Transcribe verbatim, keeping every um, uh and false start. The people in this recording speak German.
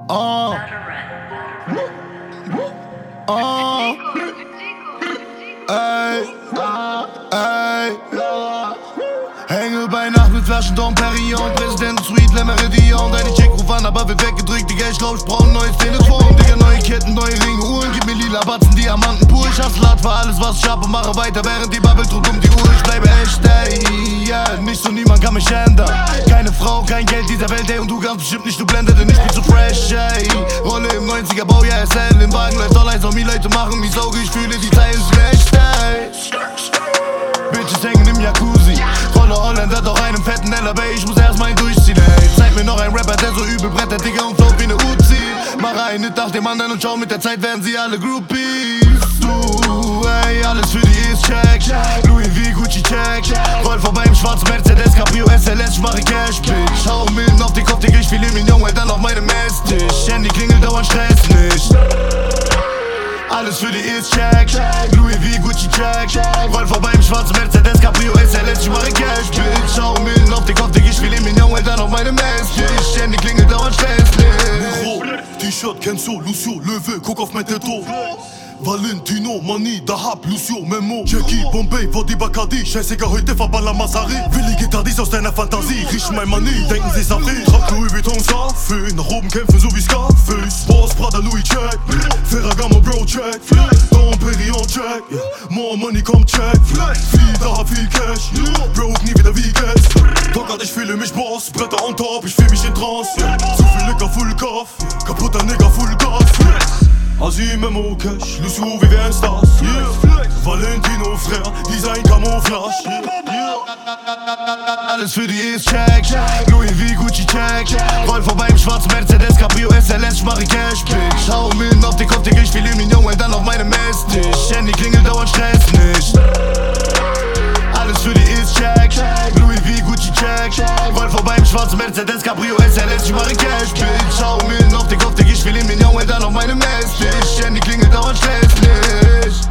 Oh. Oh. Ey. Ey. Hänge bei Nacht mit Flaschen Dom Perignon. Präsident Sweet, Le Meridian. Deine Check ruf an, aber wird weggedrückt. Digga, ich glaub, ich brauch ein neues Telefon. Digga, neue Ketten, neue Ringe, Uhren. Gib mir lila Batzen, Diamanten pur. Ich hasse Lad für alles, was ich hab und mache weiter, während die Bubble druckt um die Uhr. Ich bleibe echt, ey, yeah. Nicht so, niemand kann mich ändern. Keine Frau, kein Geld dieser Welt, ey. Und du ganz bestimmt nicht, du blendest, denn ich bin so fresh, ey. Rolle im neunziger Baujahr, S L. Im Wagen läuft all eins auf mir, Leute machen mich Sauge. Ich fühle die Zeit ist schlecht, ey. Bitches hängen im Jacuzzi. Rolle Holländer, doch einem fetten L A B. Ich muss erstmal ihn durchziehen, ey. Zeig mir noch einen Rapper, der so übel brettert, Digga, und float wie ne Uzi. Mach einen Hit nach dem anderen und schau, mit der Zeit werden sie alle Groupies. Du, ey, alles für die ist check. Louis V, Gucci check. Roll vorbei im schwarzen Mercedes, Cabrio, S L S, ich mache Cash, bitch. Hau Millen auf den Kopf, Digga, ich filet Mignon, ey, dann auf meinem Esstisch. Handy klingelt, dauernd Stress nicht. Alles für die ist check. Louis V, Gucci check. Roll vorbei im schwarzen Mercedes, Cabrio, S L S, ich mache Cash, bitch. Schau Millen auf den Kopf, Digga, ich filet Mignon, ey, dann auf meinem Esstisch. Handy klingelt, dauernd Stress nicht. T-Shirt, kennst du, Lucio, Löwe, guck auf mein Tattoo. Valentino, Money, Dahab, Lucio, Memo. Jackie, Bombay, Wodi Bacardi. Scheißegal, heute verballer Masari. Willi Gitarris aus deiner Fantasie. Riechen mein Money, denken sie Safri. Trag Louis Vuitton, Scarface. Nach oben kämpfen, so wie Scarface. Boss, Prada, Louis, check. Ferragamo, Bro, check. Dom Perignon, check. More money, komm, check. Viel Dahab, viel Cash. Broke, nie wieder wie Cash. Dockert, ich fühle mich Boss. Bretter on top, ich fühl mich in Trance. Zu viel Liquor, full Kaff. Kaputter Nigger, full Gas. Asi, Memo, Cash, Lucio, wir wären Stars, yeah. Valentino, Frère, Design, Camouflage, yeah. Alles für die ist check. Louis V, Gucci check. Roll vorbei im schwarzen Mercedes, Cabrio, S L S, ich mache Cash, bitch. Hau Millen auf den Kopf, Digga, ich filet Mignon, ey, dann auf meinem Esstisch. Handy klingelt, dauernd Stress nicht. Alles für die ist check. Louis V, Gucci check. Roll vorbei im schwarzen Mercedes, Cabrio, S L S, ich mache Cash, bitch. Hau Millen auf den Kopf, Digga, ich filet Mignon, ey, dann auf meinem Esstisch. Handy klingelt, dauernd Stress nicht.